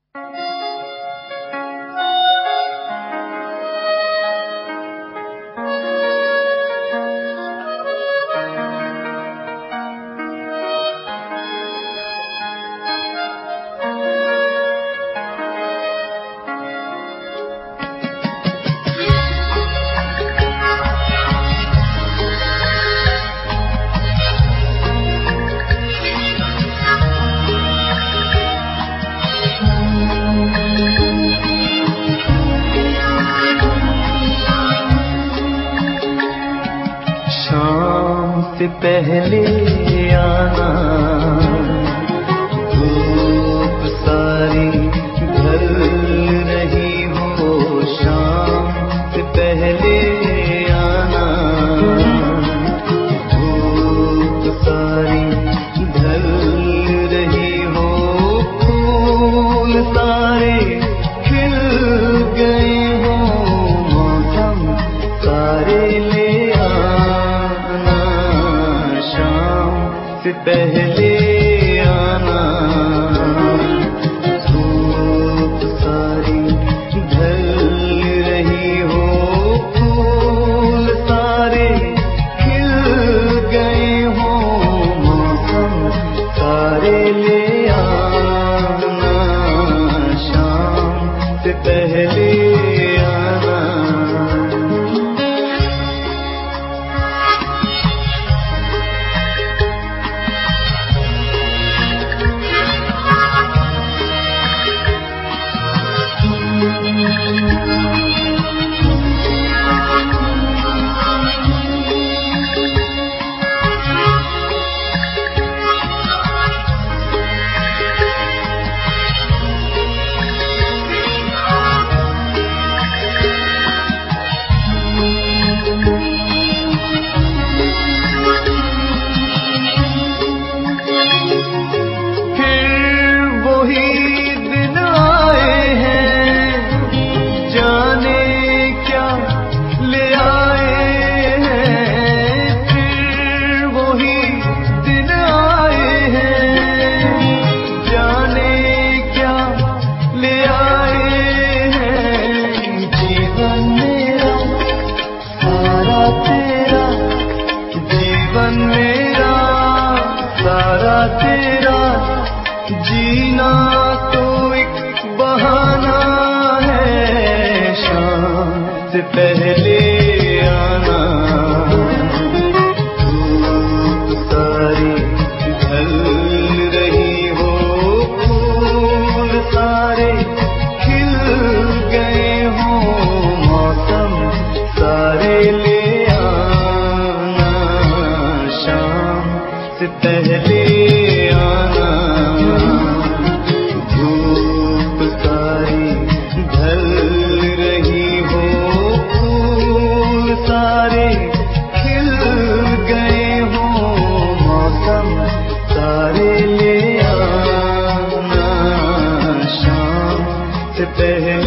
से पहले आना, धूप सारी ढल रही हो, शाम से पहले आना, धूप सारी ढल रही हो, फूल सारे खिल गए हो, मौसम सारे ले से पहले आना, धूप सारी ढल रही हो, फूल सारे खिल गए हो, मौसम सारे ले आना, शाम से पहले आना। तेरा जीना तो एक बहाना है, शाम से पहले आना, धूप सारी ढल रही हो, फूल सारे खिल गए हो, मौसम सारे ले आना, शाम से पहले आना, धूप सारी ढल रही हो, फूल सारे खिल गए हो, मौसम सारे ले आना, शाम से पहले